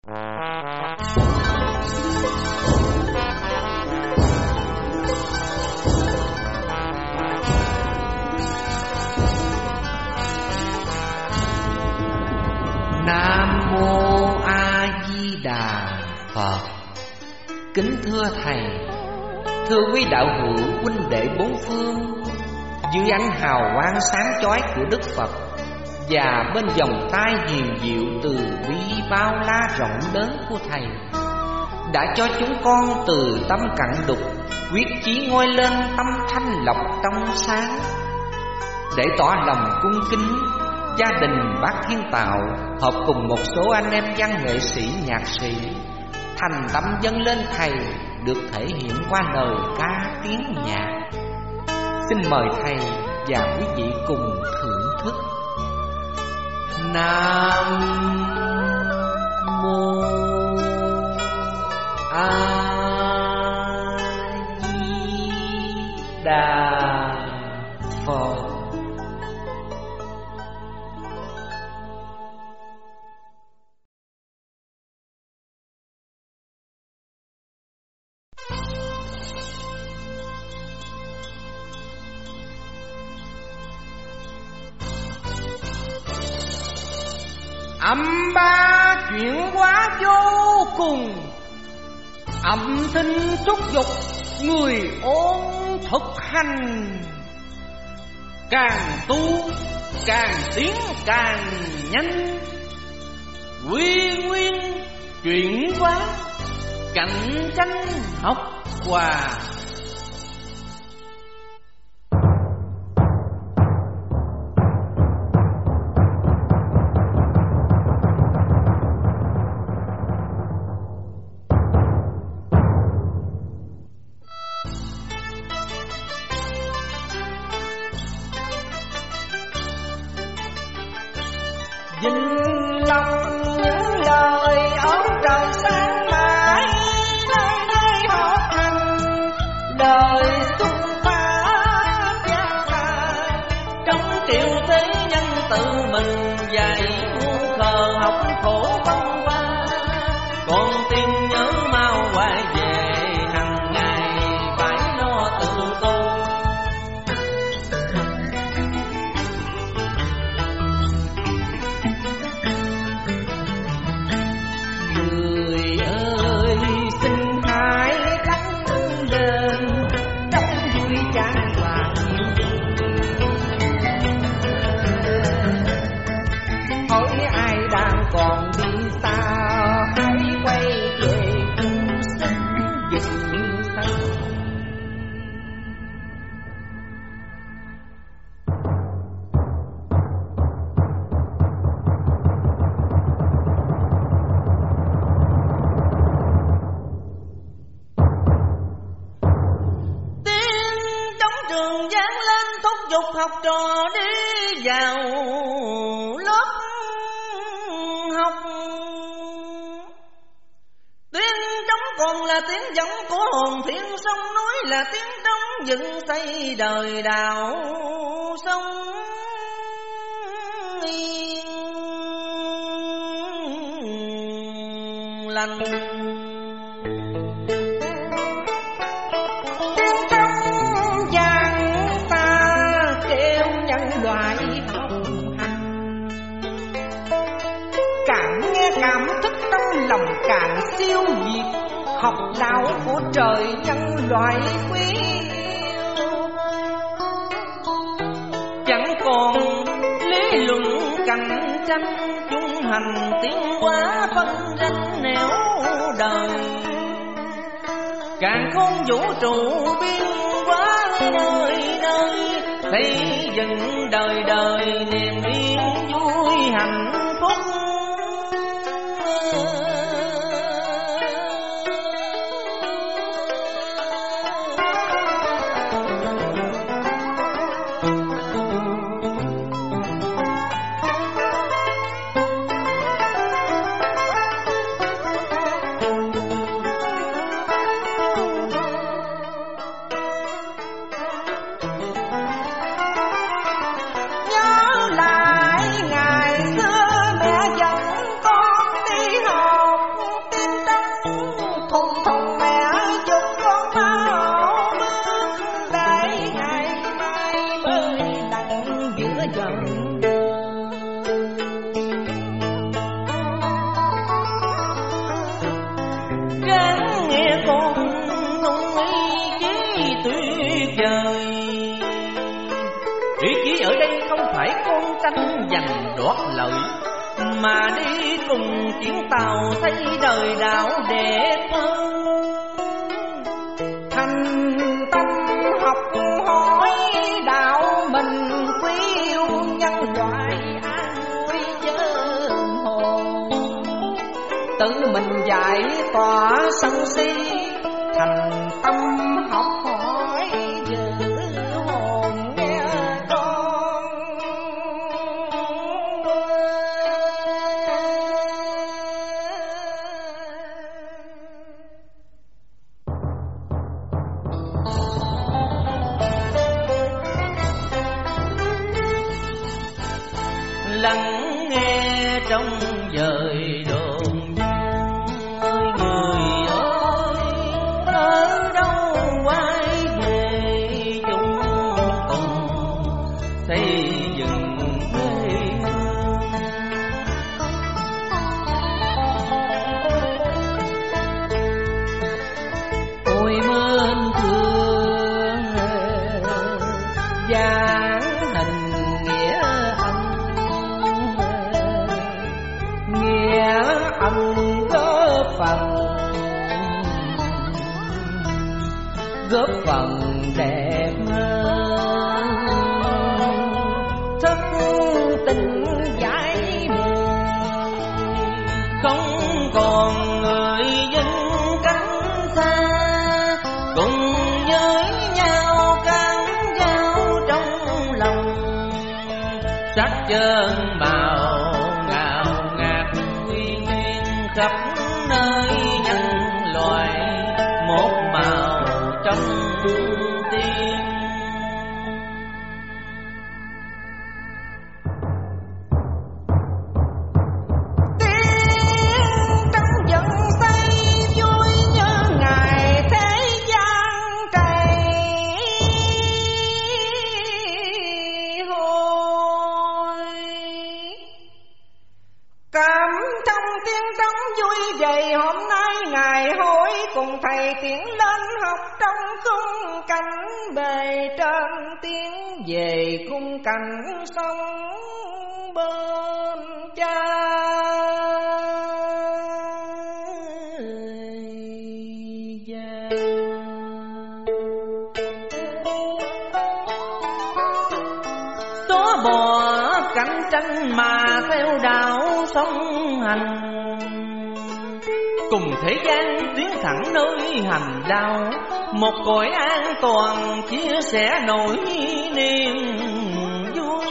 Nam mô A Di Đà Phật. Kính thưa thầy, thưa quý đạo hữu huynh đệ bốn phương, dưới ánh hào quang sáng chói của Đức Phật và bên vòng tay hiền diệu từ bi bao la rộng lớn của thầy, đã cho chúng con từ tâm cặn đục quyết chí ngoi lên tâm thanh lọc trong sáng. Để tỏ lòng cung kính, gia đình Bác Thiên Tạo hợp cùng một số anh em văn nghệ sĩ, nhạc sĩ thành tâm dâng lên thầy, được thể hiện qua lời ca tiếng nhạc. Xin mời thầy và quý vị cùng thưởng thức. Nam mô A Di Đà Phật. Âm ba chuyển hóa vô cùng, âm thanh thúc giục người ôn thực hành. Càng tu càng tiến càng nhanh, quy nguyên chuyển hóa, cạnh tranh học hòa. Dình lòng những lời ơn trời sáng mãi, nơi đây học hành đời xuất phát gia tài. Trong triệu thế nhân tự mình dạy ngu khờ học khổ văn hoa, con tim nhớ mau quay về hằng ngày phải lo tự tu. Còn đi xa hãy quay về chung sức dựng xây. Tiếng trong trường vang lên thúc giục học trò đi vào lớp học. Tiếng trống còn là tiếng giọng của hồn thiện, sông núi là tiếng trống dựng xây đời đạo sông yên lành. Tiếng trống vang ta kêu nhân loại học hành, càng nghe cảm thức trong lòng càng siêu việt. Học đạo của trời nhân loại quý yêu, chẳng còn lý luận cạnh tranh, chung hành tiến hóa phân ranh nẻo đời. Càng không vũ trụ biên hóa nơi nơi, thấy dừng đời đời niềm yên vui hạnh phúc. Nhớ lại ngày xưa chơi. Ý chí ở đây không phải con tranh giành đoạt lợi, mà đi cùng chuyến tàu thấy đời đạo đẹp hơn. Thành tâm học hỏi đạo mình, quý yêu nhân loại an vui chân hồn. Tự mình giải tỏa sân si, thành tâm học hỏi giữ hồn nghe con. Lắng nghe trong dời đồn gian, ơi người ơi, ở đâu quay về chung cùng xây dựng quê hương. Ôi mến thương dáng hình nghĩa ân góp phần đẹp hơn. Thất tình giải mời, không còn người dinh cánh xa, cùng với nhau cam giao trong lòng. Sắc chân màu ngào ngạt nguyên nguyên khắp nơi nhân loại, một màu trong tim. Tiếng trong dân xây vui như ngày thế gian trầy hồi. Cảm trong tiếng trống vui đầy hôm nay ngày hối, cùng thầy tiến lên học trong khung cảnh bề trên, tiến về khung cảnh sông bên cha. Xóa bỏ cạnh tranh mà theo đạo song hành, cùng thế gian tiến thẳng nơi hành đạo, một cõi an toàn chia sẻ nỗi niềm vui.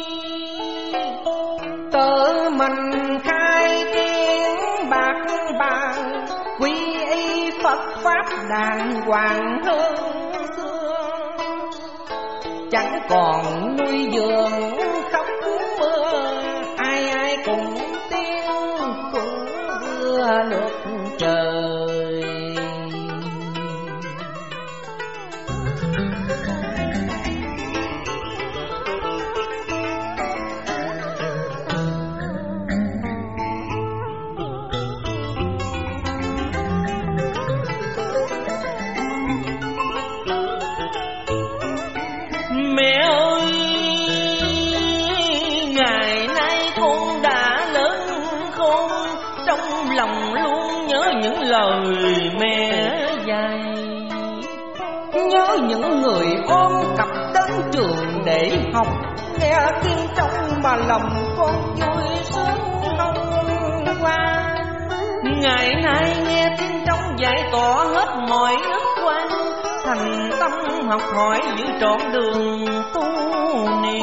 Tự mình khai kiến bạc bàn, quy y Phật pháp đàng hoàng hơn xưa, chẳng còn nuôi dưỡng khóc mưa, ai ai cùng tiếng cũng đưa nước trời. Mẹ ơi, ngày nay con đã lớn khôn, trong lòng luôn nhớ những lời mẹ dạy. Nhớ những người ôm cặp đến trường để học, nghe tiếng trong mà lòng con vui sướng không qua. Ngày nay nghe tiếng trong giải tỏa hết mọi ức quan, thành tâm học hỏi giữ trọn đường tu niệm.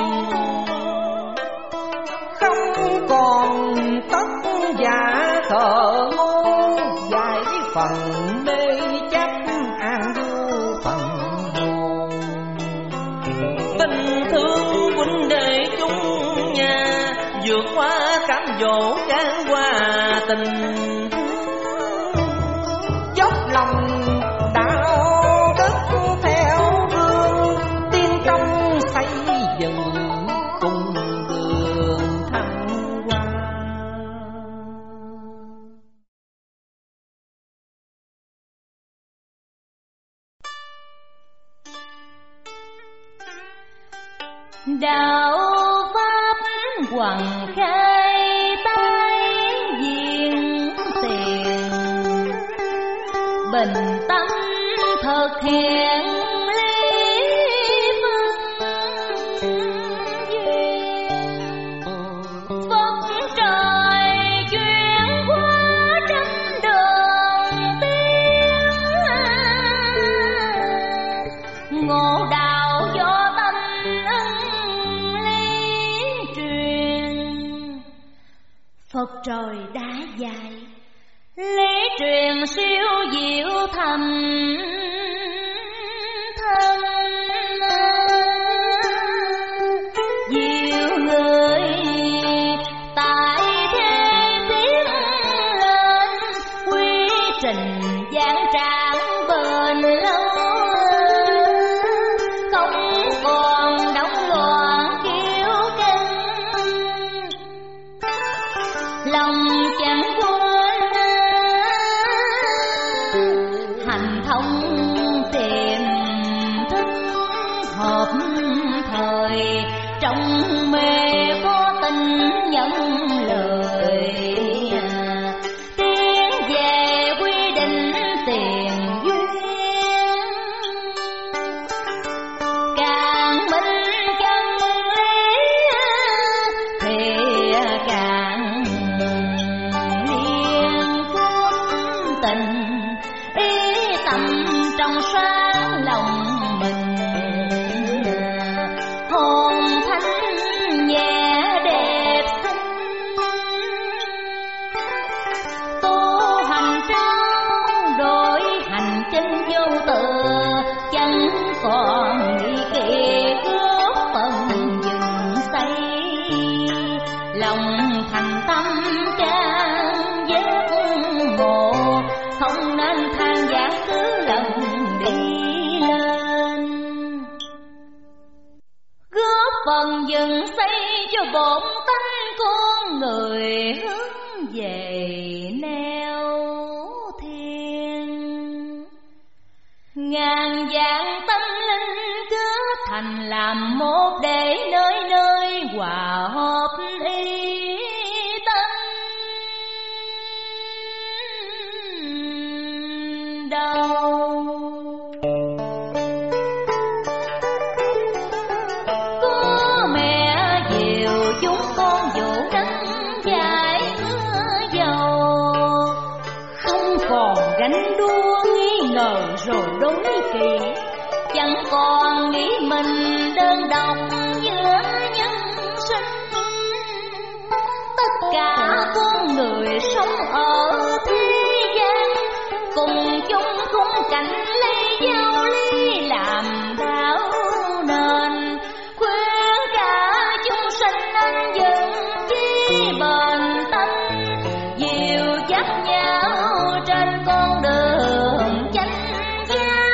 Không còn tất giả thờ ngu, giải phần mê chấp an du phần hồn. Tình thương huynh đệ chung nhà, vượt qua cám dỗ can hòa tình. Dốc lòng đạo đức theo gương, tiên công xây dựng cùng đường thăng hoa. đạo pháp hoàng khai tay diện tiền, bình tâm thực hiện lý phân duyên. Phật trời chuyển qua trăm đường tiếng, ngộ đạo do tâm lý truyền. Phật trời đã dạy lý truyền siêu diệu thầm thân, nhiều người tại thế tiến lên, quy trình giảng tràng bền lâu, không còn động loạn kiêu căng, lòng chẳng quên hành thông tiềm thức hợp thời, trong mê có tình nhận lời, tiến về quy định tiền duyên, càng minh chân lý thì càng liên cuốn tình, ý tâm trong sáng lòng mình, hồn thánh nhẹ đẹp xinh, tu hành trao đổi hành chân vô tự, chẳng còn nghĩ kỹ góp phần dừng xây, lòng thành tâm can giác ngộ, không nên than vãn cứ lần đi lên, góp phần dừng xây cho bổn tánh con người hướng về neo thiên. Ngàn vạn tâm linh kết thành làm một, để nơi nơi hòa hợp ý tâm đâu. Có mẹ diều chúng con vụ nắng dài mưa dầu, không còn gánh đua nghi ngờ rồi đối kỳ, chẳng còn nghĩ mình đơn độc giữa nhân sinh. Tất cả con người sống ở thế gian, cùng chung khung cảnh lấy giao lý làm đạo nền, khuyên cả chúng sinh nên dừng chí bền tâm, dìu dắt nhau trên con đường chánh giác.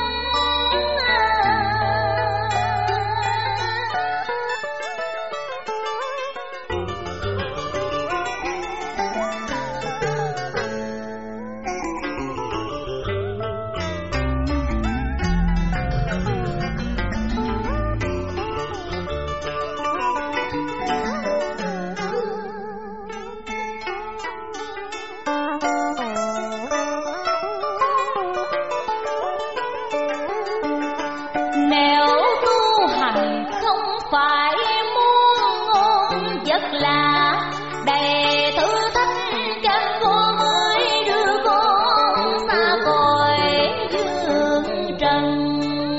Nếu tu hành không phải muốn ngon giấc lạ, đầy thử thách các con ơi, đưa con xa cõi dương trần.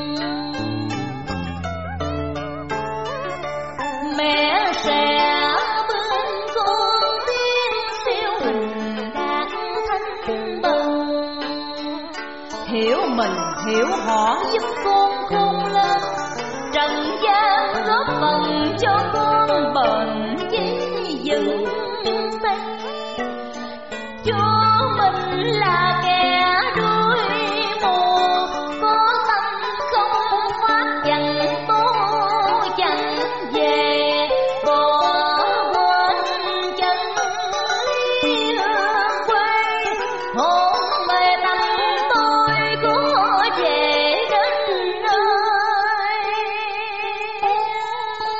Mẹ sẽ bên con tiến siêu hình đạt thanh bần, hiểu mình hiểu họ giúp con khôn lên, trần gian góp phần cho con bền vững dựng xây. Chúa mình là kẻ đuôi mù, có tâm không phát chẳng tố chẳng về, bỏ quên chân lý hương quê, hồn mê tâm tôi có về đến nơi.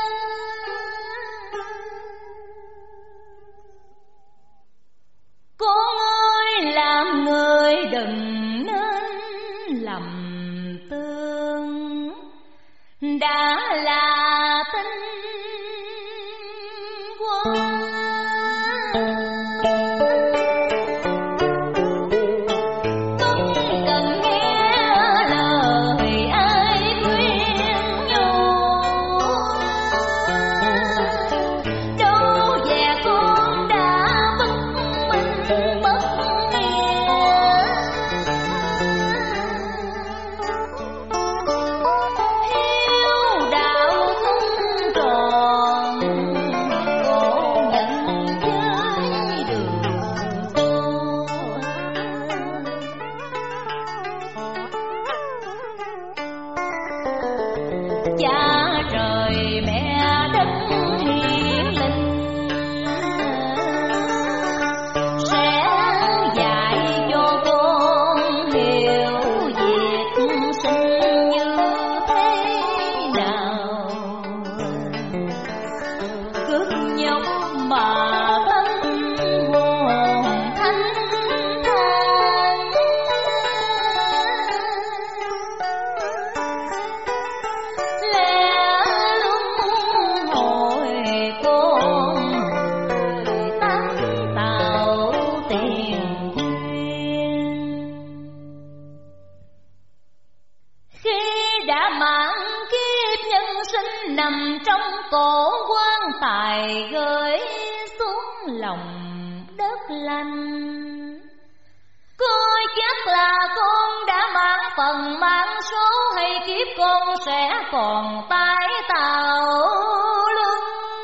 tài gửi xuống lòng đất lành. Coi chắc là con đã mang phần mang số, hay kiếp con sẽ còn tái tạo luân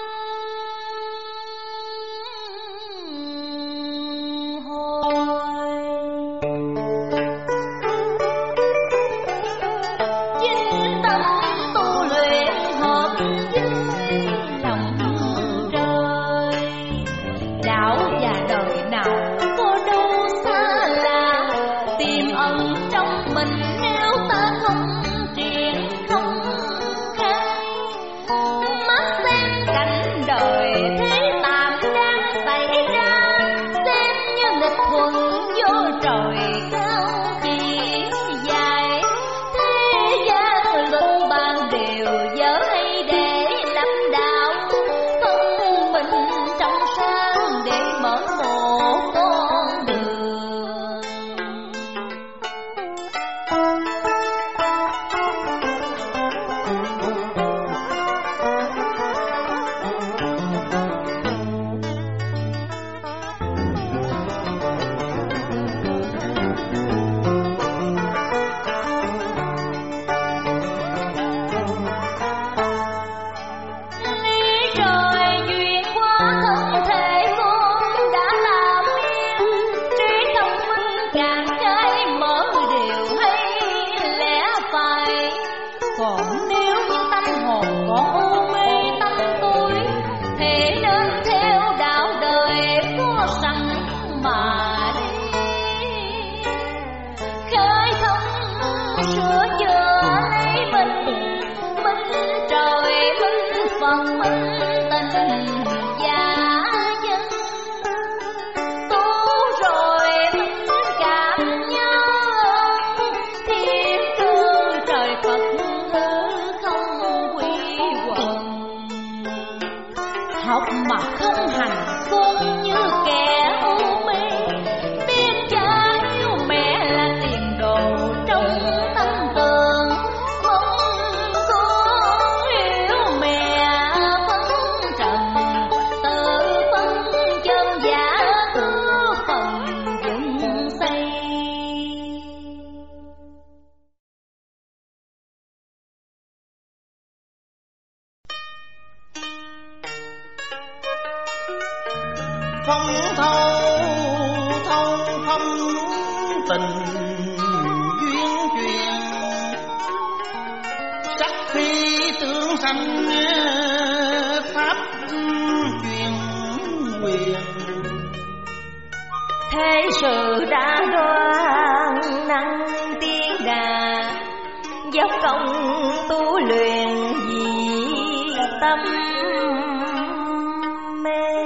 hồi. Chính tâm tu luyện hợp với lòng trời, đạo và đời nào có đâu xa lạ, tiềm ẩn trong mình nếu ta không triển không khai. Mắt xem cảnh đời thế tạm đang xảy ra, xem như nghịch thuận vô trời cao chỉ dài. Thế gian luận bàn điều dở hay để lập đạo, thân mình trong sáng để mở một con đường. Lý trời duyên quá thân thể con đã làm yên, trí thông minh càng trai mở điều hay lẽ phải. Còn nếu như tâm hồn còn u mê tâm tối, thì nên theo đạo đời có sẵn mà đi. Khơi thông sửa chữa lấy mình trời minh Phật minh tình giả dân. Tu rồi minh cảm nhau, thiên cơ trời Phật không quy quần. Học mà không hành con như kẻ u mê, biết cha yêu mẹ là tiền đồ trong tâm tường. Mong con hiểu mẹ phân trần, tự phân chân giả ước phần dựng xây. Không thâu không tình duyên truyền, sắc khi tương sanh pháp truyền quyền. Thế sự đã đoan năng tiên đà, dốc công tu luyện vì tâm mê.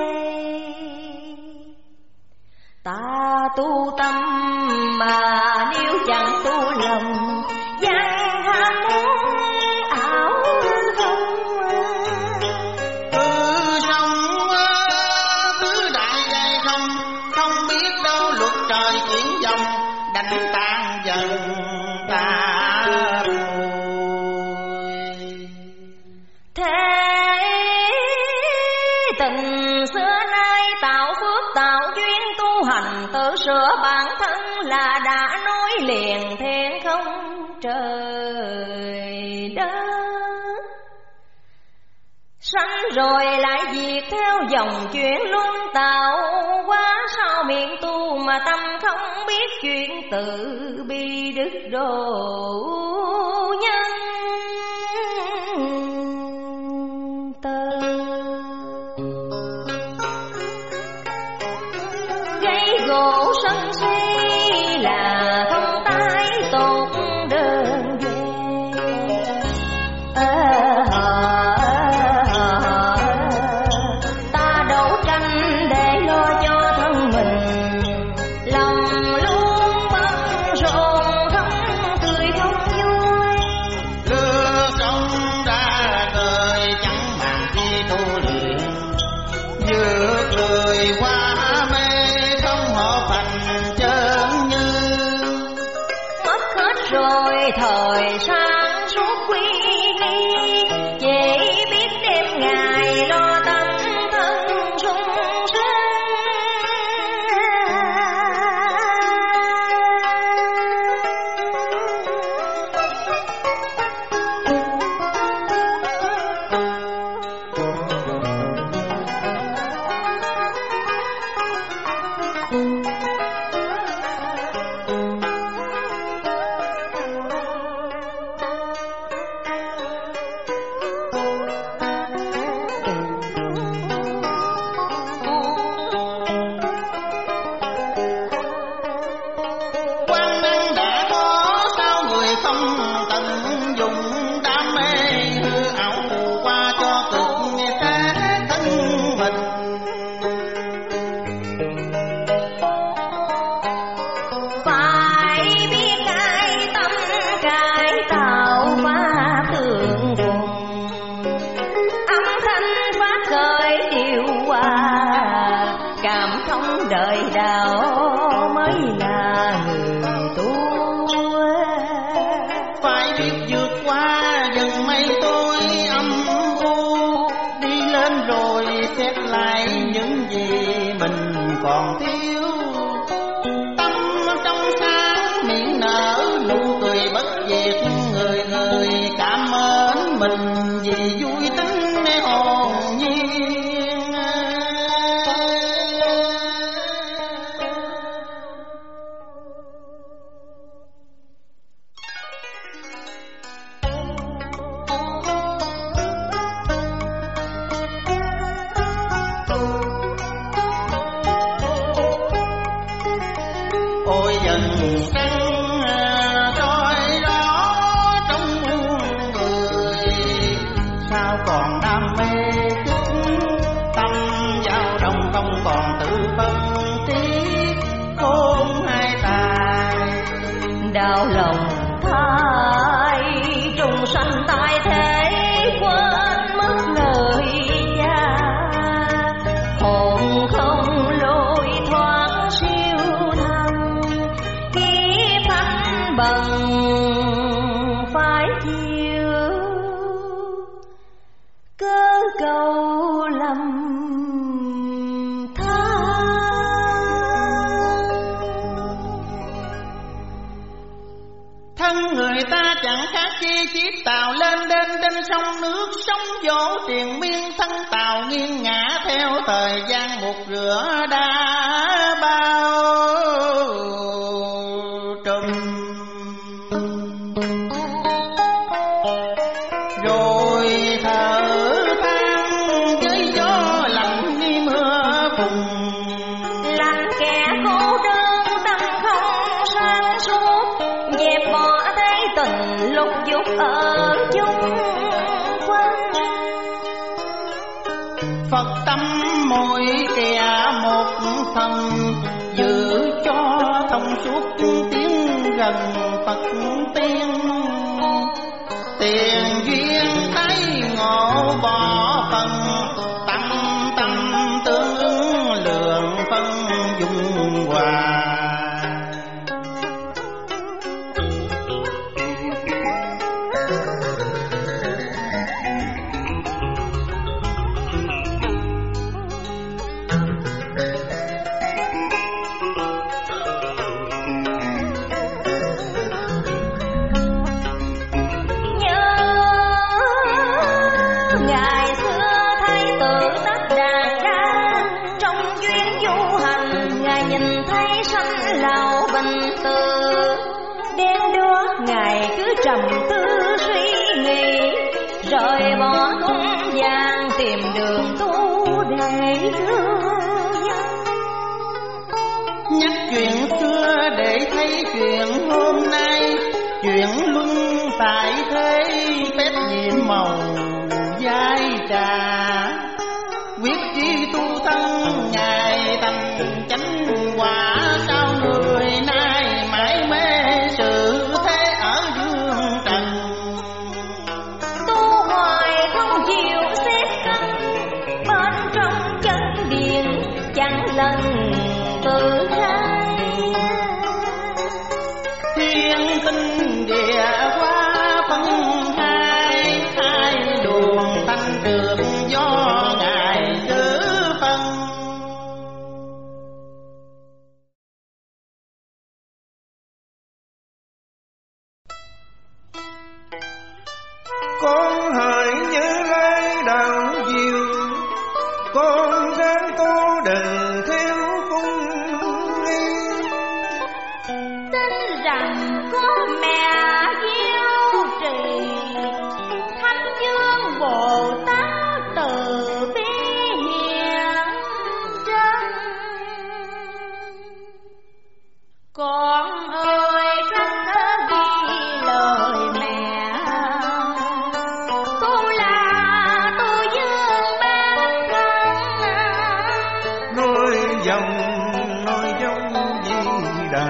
Ta tu tâm mà nếu chẳng tu lòng, gian ham muốn ảo không. Cứ sống cứ đại dài không biết đâu luật trời chuyển dòng, đánh tan dần ta rồi. Thế tình xưa nay tạo phước tạo duyên, tu hành tự sửa bản thân là đã nối liền thiên không trời đất. Sanh rồi lại diệt theo dòng chuyển luân tạo hóa, sao miệng tu mà tâm không biết chuyện tự bi đức độ nhân từ. Gây gỗ sân si là không tái tột đơn ta đấu tranh để lo cho thân mình, lòng luôn bận rộn không tươi không vui. Lửa sống đã đời chẳng màng chi tu luyện, vượt lời qua mê không họ thành chân như. Mất hết rồi thời sáng suốt quy nghi, chỉ biết đêm ngày lo tâm trời đạo mới là người tu. Phải biết vượt qua dần mây tối âm u, đi lên rồi xét lại những gì mình còn thiếu. Tâm trong sáng miệng nở nụ cười bất diệt, người người cảm ơn mình vì vui tính hồn nhiên. Ôi dần trăng roi đó trong muôn người, sao còn đam mê kích tâm dao động, không còn tự phân tiếc khôn hai tài. Đau lòng thay trùng sanh tại thế, quên mất lời cha. Hồn không lối thoát siêu thăng, kiếp anh bằng phải chịu cơ cầu lầm than. Thân người ta chẳng khác chi chiếc tàu lên đên trên sông nước, sóng vỗ triền miên, thân tàu nghiêng ngã theo thời gian một rửa đã bao trùm. Rồi thở than với gió lạnh đi mưa vùng, Làm kẻ cô đơn tâm không sáng suốt, dẹp bỏ thế tình lục dục ở chung quanh. Phật tâm mỗi kẻ một phần, giữ cho thông suốt tiếng gần Phật tiên. Tiền duyên thấy ngộ bỏ phần, tâm tâm tương ứng lượng phân dung hòa. Ngày xưa thấy tự tắc đàn ca, trong chuyến du hành Ngài nhìn thấy sanh lão bình từ. Đêm đó Ngài cứ trầm tư suy nghĩ, rời bỏ cung vàng tìm đường tu để cứu dân. Nhắc chuyện xưa để thấy chuyện hôm nay, chuyện luân tại thế phép nhiệm màu giai trà. Quyết chí tu thân ngài thành chánh quả, sao người nay mãi mê sự thế ở dương trần. Tu hoài không chịu xét cân, bên trong chân điện chẳng lần tự khai. Thiên tinh địa hóa phân hai, hai luồng thanh trường do ngài cứ phân. Con hỡi Như Lai đạo diệu, con ráng tu đừng thiếu cung nghi. Tin rằng có mẹ diệu trì, Thánh Dương Bồ Tát từ bi hiền chân. Con ơi tránh ghi lời mẹ, con là tu dương ban thân. Nói dòng Di Đà,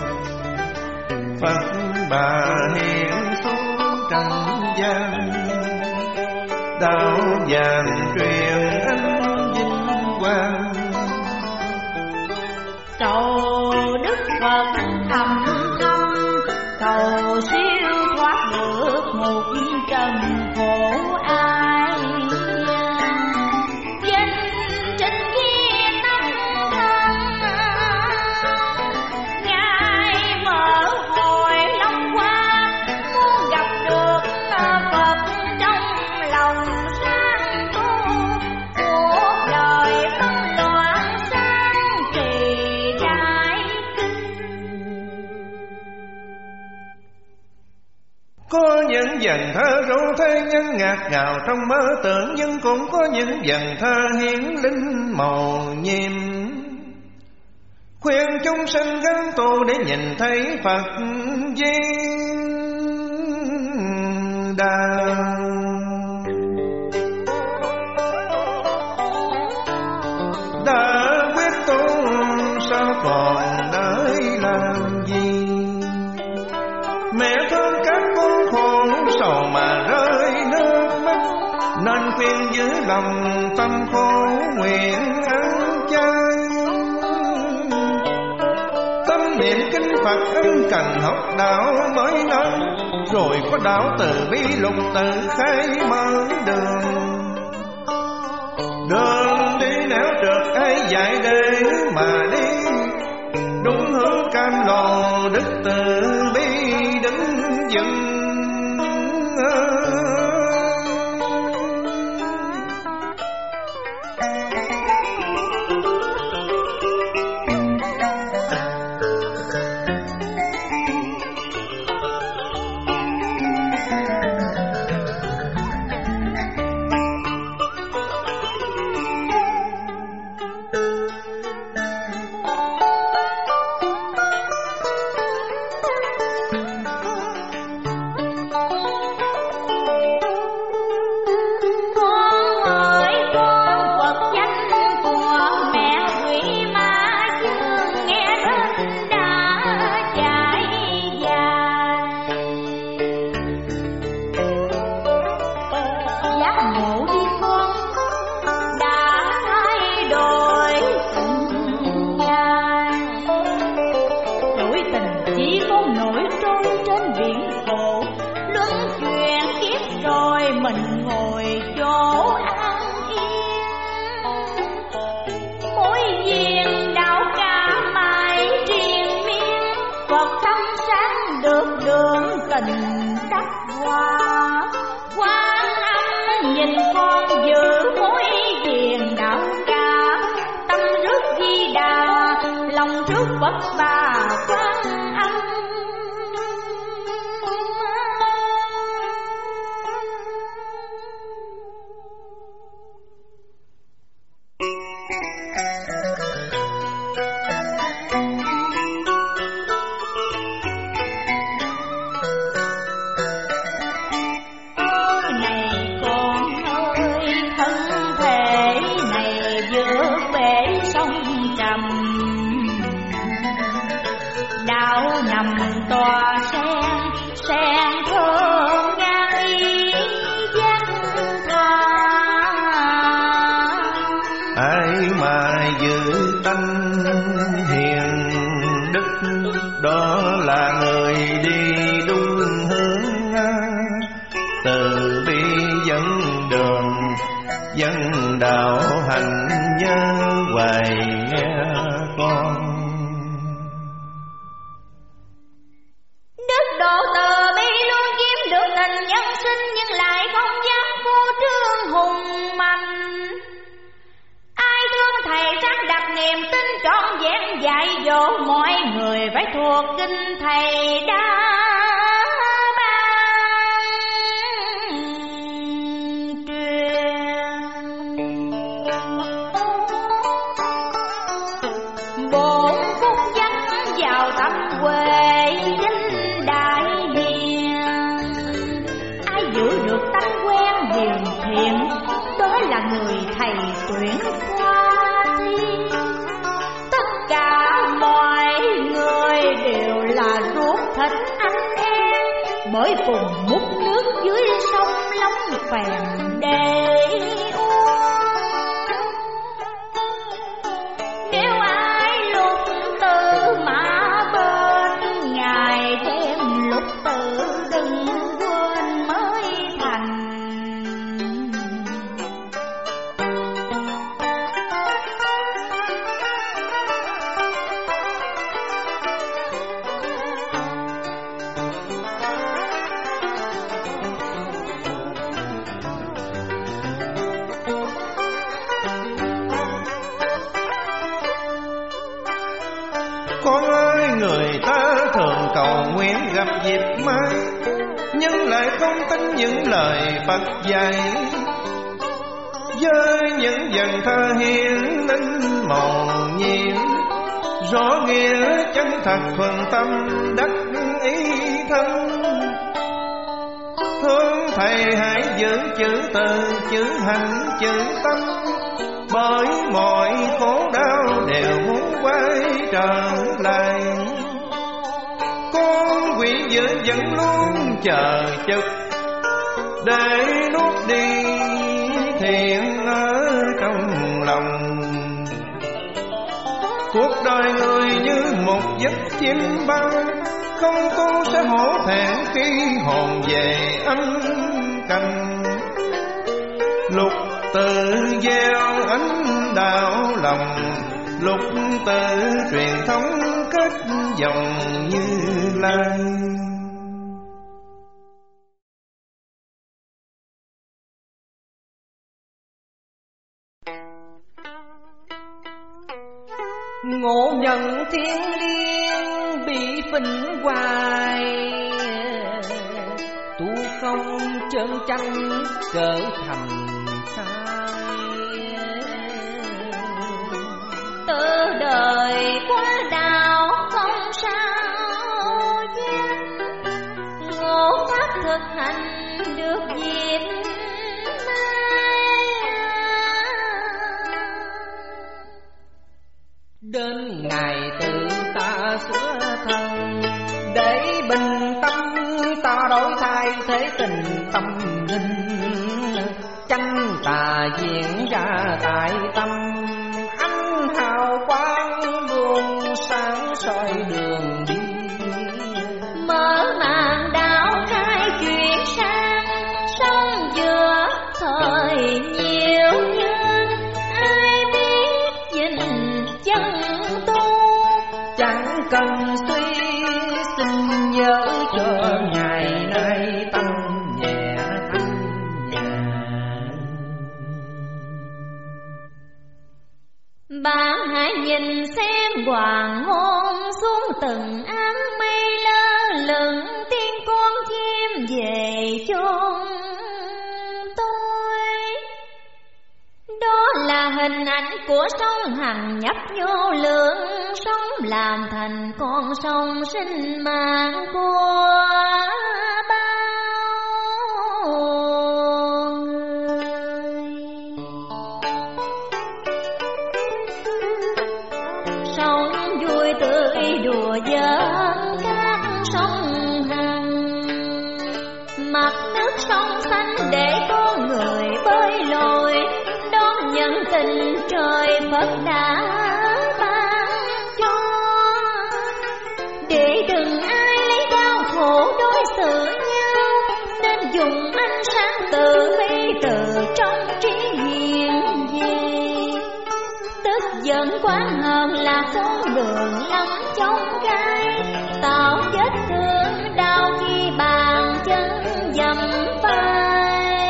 Phật bà hiện xuống trần gian. Đạo vàng truyền ánh vinh quang, cầu Đức Phật thầm thâm, cầu siêu thoát được một trần khổ ai. Danh trên kia tâm thân, Ngài mở hồi long qua, muốn gặp được Phật trong lòng sáng tu. Cuộc đời phân loạn sáng trì đại kinh. Có những dần thơ ru thế nhân ngạt ngào trong mơ tưởng, nhưng cũng có những dần thơ hiển linh màu nhiệm, khuyên chúng sinh gắng tu để nhìn thấy Phật Di Đà. Đã quyết tu sao còn đợi làm gì, mẹ thương các con khổ sầu mà rơi nước mắt, nên khuyên giữ lòng tâm khổ nguyện ăn chay. Tâm niệm kinh Phật ân cần học đạo mới nói, rồi có đạo từ bi lục tự khai mở đường. Đường đi nẻo trượt ai dạy để mà đi, đúng hướng cam lộ đức từ bi đứng vững. Bởi cùng múc nước dưới sông Long Phèn để uống. Nếu ai lục Con ơi, người ta thường cầu nguyện gặp dịp mai, nhưng lại không tin những lời Phật dạy. Với những dần thơ hiển linh màu nhiệm, rõ nghĩa chân thật thuần tâm đắc ý thân. Thương thầy hãy giữ chữ từ, chữ hành, chữ tâm, bởi mọi khổ đau đều muốn quay trở lại. Con quỷ dữ vẫn luôn chờ trực để nuốt đi thiện ở trong lòng. Cuộc đời người như một giấc chim bao, không tu sẽ hổ thẹn khi hồn về âm canh. Lục tự gieo ánh đạo lòng, lục tự truyền thống kết dòng Như Lai. Ngộ nhận thiên liêng bị phình hoài, tu không chân chánh trở thành sai. Từ đời quá đạo không sao giác, ngộ pháp thực hành được dịp đến ngày tự ta sửa thân, để bình tâm ta đổi thay thế tình tâm linh. Chánh tà diễn ra tại tâm, ánh hào quang luôn sáng soi đường đi. mở màn đạo khai chuyển sang, sống giữa thời nhiều nhân. Ai biết dình chân tu, chẳng cần suy xin nhớ cho ngày nay tâm nhẹ thanh nhàn. bạn hãy nhìn xem hoàng hôn xuống từng áng mây lơ lửng, tiên con chim về chốn tôi. Đó là hình ảnh của sông Hằng nhấp nhô lượng, sông làm thành con sông sinh mạng của bao người. Sông vui tươi đùa giỡn các sông Hằng, mặt nước sông xanh để con người bơi lội, đón nhận tình trời Phật đã ban cho. Để đừng ai lấy đau khổ đối xử nhau, nên dùng ánh sáng từ bi từ trong trí hiện về. Tức giận quán hờn là con đường lắm trong gai, tạo vết thương đau khi bàn chân dầm vai.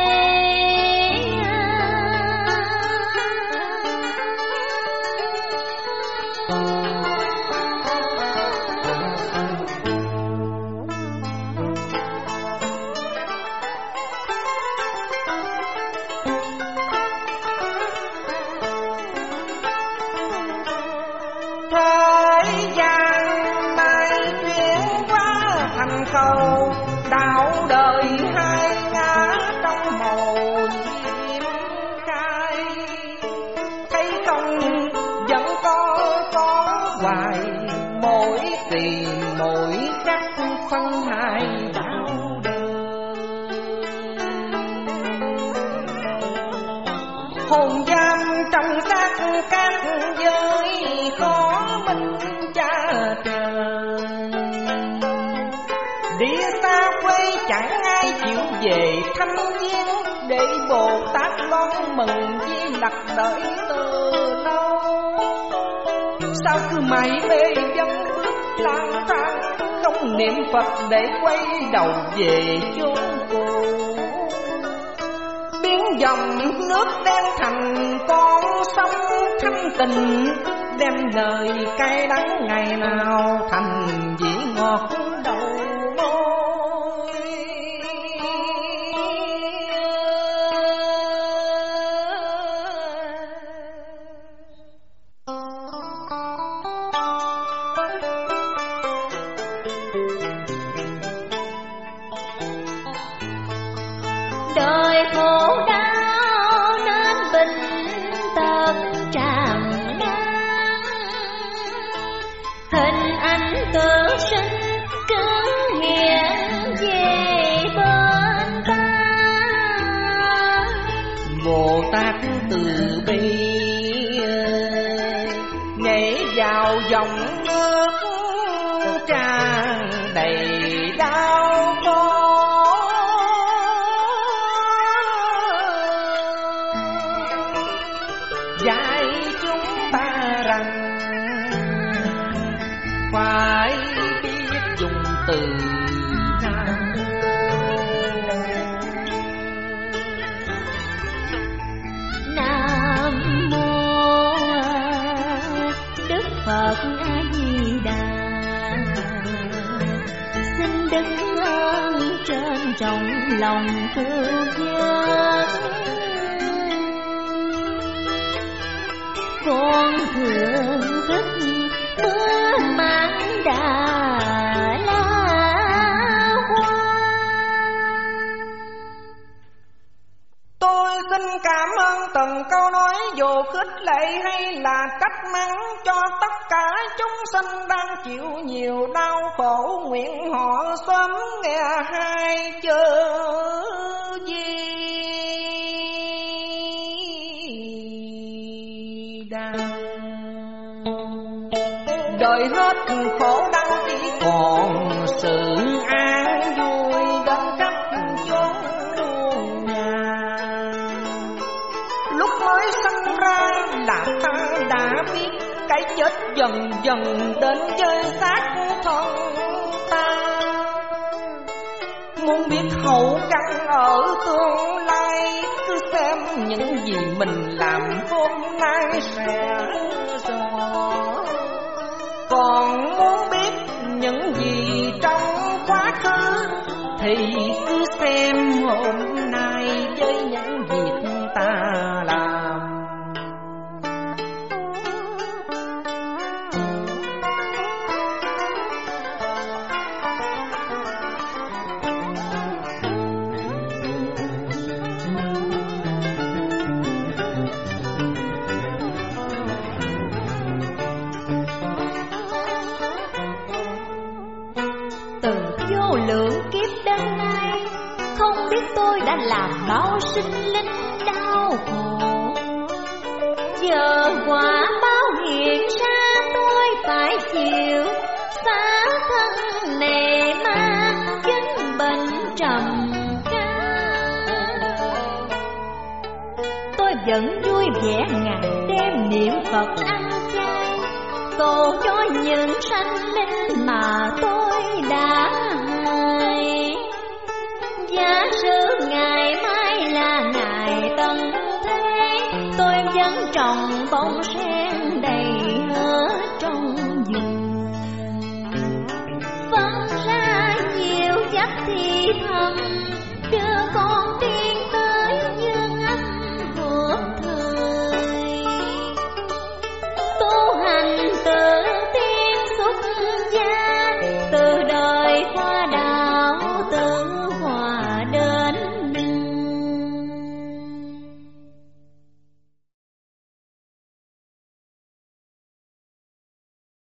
Thế gian nay chuyển qua thành cầu, đạo đời hai ngã trong màu diêm khai. Thấy không vẫn có hoài, mỗi kỳ mỗi cách phân hai đạo đời. Hồn giam trong xác các giới, khó minh cha trời. Địa xa quê chẳng ai chịu về thăm viếng, để Bồ Tát đón mừng Di Lặc đợi từ lâu. Sao cứ mải mê dân bước lang thang, không niệm Phật để quay đầu về chốn cũ. Biến dòng nước đen thành con sông thanh tình, đem lời cay đắng ngày nào thành vị ngọt đầu môi. Đời khổ đau nên bình tật tràn ngàn, hình ảnh tự sinh cứ hiện về bên ta. Bồ Tát từ bi nhảy vào dòng nước tràn đầy đau khổ. Dạy chúng ta rằng phải biết dùng từ Nam Mô Đức Phật A Di Đà. Xin đức ơn trên trong lòng thương dân, con thưởng thức mưa mãn Đà La Hoa. Tôi xin cảm ơn từng câu nói dù khích lệ hay là trách mắng cho tất cả chúng sinh đang chịu nhiều đau khổ. Nguyện họ sớm nghe hai chữ Di Đà. Đời hết khổ đau chỉ còn sự an vui đến khắp chốn muôn nhà. Lúc mới sinh ra là ta đã biết cái chết dần dần đến với xác thân ta. Muốn biết hậu căn ở tương lai, cứ xem những gì mình làm hôm nay sẽ rõ. Còn muốn biết những gì trong quá khứ thì cứ xem hôm nay với những việc ta làm. Vô lượng kiếp đến nay, không biết tôi đã làm bao sinh linh đau khổ. Giờ quả báo hiện ra tôi phải chịu, xa thân nề mang chứng bệnh trầm kha. Tôi vẫn vui vẻ ngày đêm niệm Phật ăn chay, cầu cho những sanh linh mà tôi đã hại. Giả sử ngày mai là ngày tận thế, tôi vẫn trồng bông